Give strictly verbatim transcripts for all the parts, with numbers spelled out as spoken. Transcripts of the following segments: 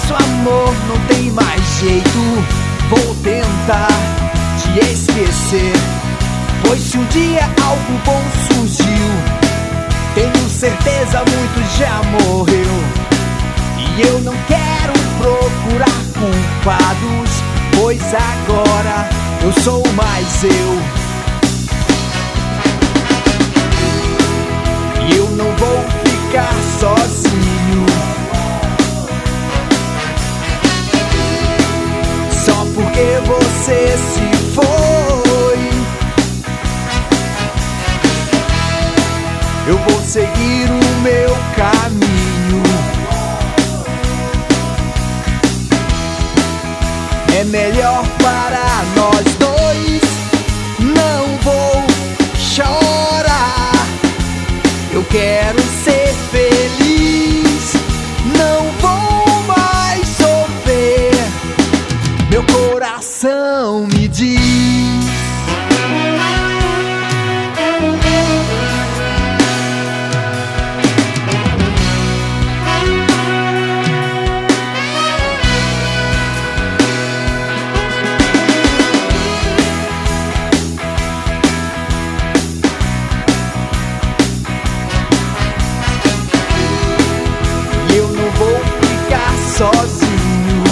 nosso amor não tem mais jeito. Vou tentar te esquecer, pois se um dia algo bom surgiu, tenho certeza muito já morreu. E eu não quero procurar culpados, pois agora eu sou mais eu. E eu não vou ficar sozinho só porque você se foi. Eu vou seguir o meu caminho. É melhor para nós dois. Não vou chorar. Eu quero ser feliz. Não vou mais sofrer. Meu coração me diz. Eu não vou ficar sozinho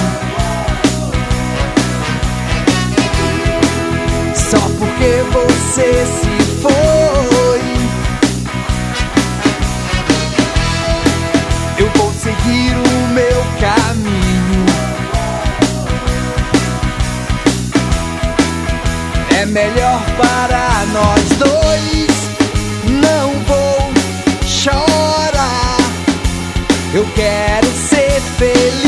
só porque você se foi. Eu vou seguir o meu caminho. É melhor para nós dois. Não vou chorar. Eu quero ser feliz.